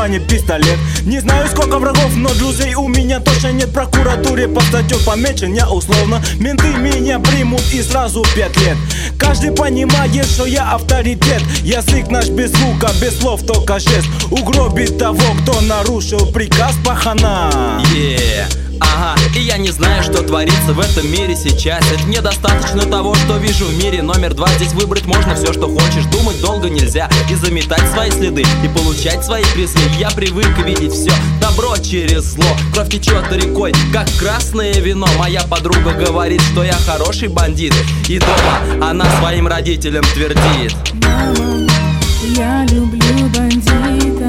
кармане пистолет. Не знаю, сколько врагов, но друзей у меня точно нет. В прокуратуре по статью помечен я условно. Менты меня примут и сразу 5 лет. Каждый понимает, что я авторитет. Язык наш без звука, без слов, только жест. Угробит того, кто нарушил приказ, пахана. Ага, и я не знаю, что творится в этом мире сейчас. Ведь мне достаточно того, что вижу в мире. Номер 2, здесь выбрать можно все, что хочешь. Думать долго нельзя и заметать свои следы, и получать свои призы. Я привык видеть все добро через зло. Кровь течет рекой, как красное вино. Моя подруга говорит, что я хороший бандит, и дома она своим родителям твердит: мама, я люблю бандита.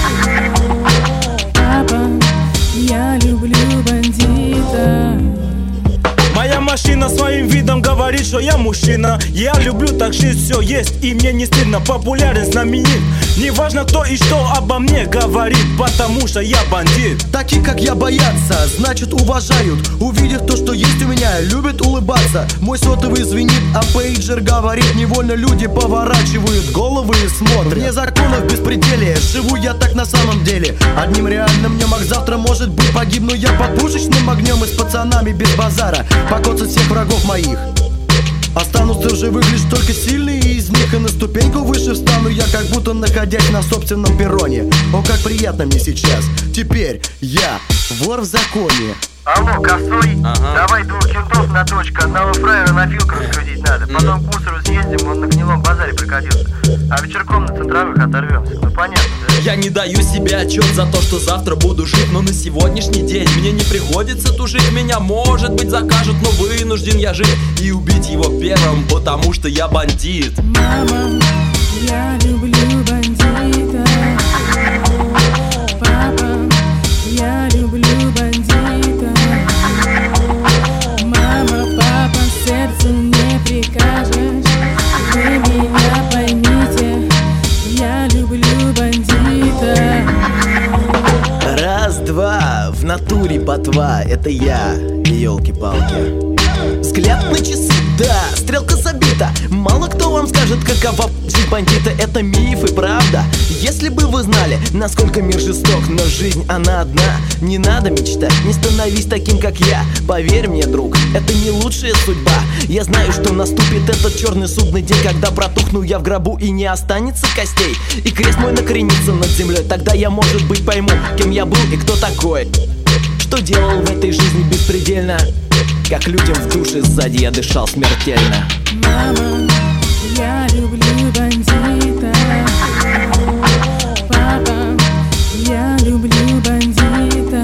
Папа, я люблю бандита. Моя машина своим видом говорит, что я мужчина. Я люблю так жить, все есть, и мне не стыдно. Популярен, знаменит. Неважно кто и что обо мне говорит, потому что я бандит. Такие как я боятся, значит уважают. Увидев то, что есть у меня, любят улыбаться. Мой сотовый звенит, а пейджер говорит. Невольно люди поворачивают головы и смотрят. Вне законов беспределия, живу я так на самом деле. Одним реальным днем, завтра может быть погибну я под пушечным огнем. И с пацанами без базара покоцать всех врагов моих. Останутся в живых лишь только сильные из них. И на ступеньку выше встану я, как будто находясь на собственном перроне. О, как приятно мне сейчас. Теперь я вор в законе. Алло, косой, давай 2 кентов на точку. Одного фраера на филку раскрутить надо. Потом к мусору съездим, он на гнилом базаре прокатился. А вечерком на центровых оторвемся. Ну понятно, да? Я не даю себе отчет за то, что завтра буду жить. Но на сегодняшний день мне не приходится тужить. Меня, может быть, закажут, но вынужден я жить и убить его первым, потому что я бандит. Мама, я люблю бандита. Папа, я люблю бандита. Мама, папа, сердцу не прикажешь. Вы меня поймите, я люблю бандита. Раз, два, в натуре ботва, это я, елки-палки. Взгляд на часы, да, стрелка забита. Мало кто вам скажет, какова жизнь бандита. Это миф и правда. Если бы вы знали, насколько мир жесток, но жизнь она одна. Не надо мечтать, не становись таким, как я. Поверь мне, друг, это не лучшая судьба. Я знаю, что наступит этот черный судный день, когда протухну я в гробу и не останется костей. И крест мой накренится над землей. Тогда я, может быть, пойму, кем я был и кто такой. Что делал в этой жизни беспредельно. Как людям в душе сзади я дышал смертельно. Мама, я люблю бандита. Папа, я люблю бандита.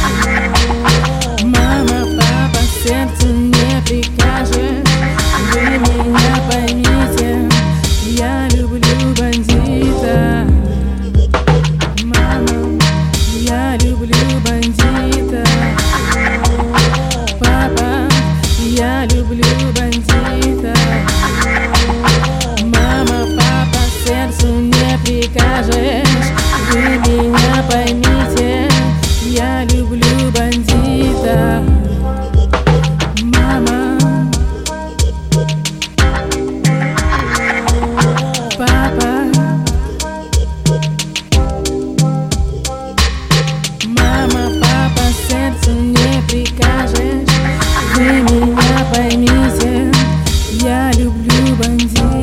Мама, папа, сердцу не прикажешь. Вы меня поймите, я люблю бандита. Мама, я люблю бандита. Папа, я люблю бандита. Мама, папа, сердцу не прикажешь. Вы меня поймите, я люблю бандита. Мама, папа, мама, папа, сердцу не прикажешь. Вы меня поймите, я люблю бандита.